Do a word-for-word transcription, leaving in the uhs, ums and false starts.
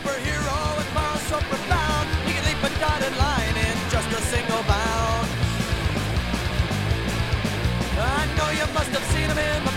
superhero with powers so profound. He can leap a dotted line in just a single bound. I know you must have seen him in the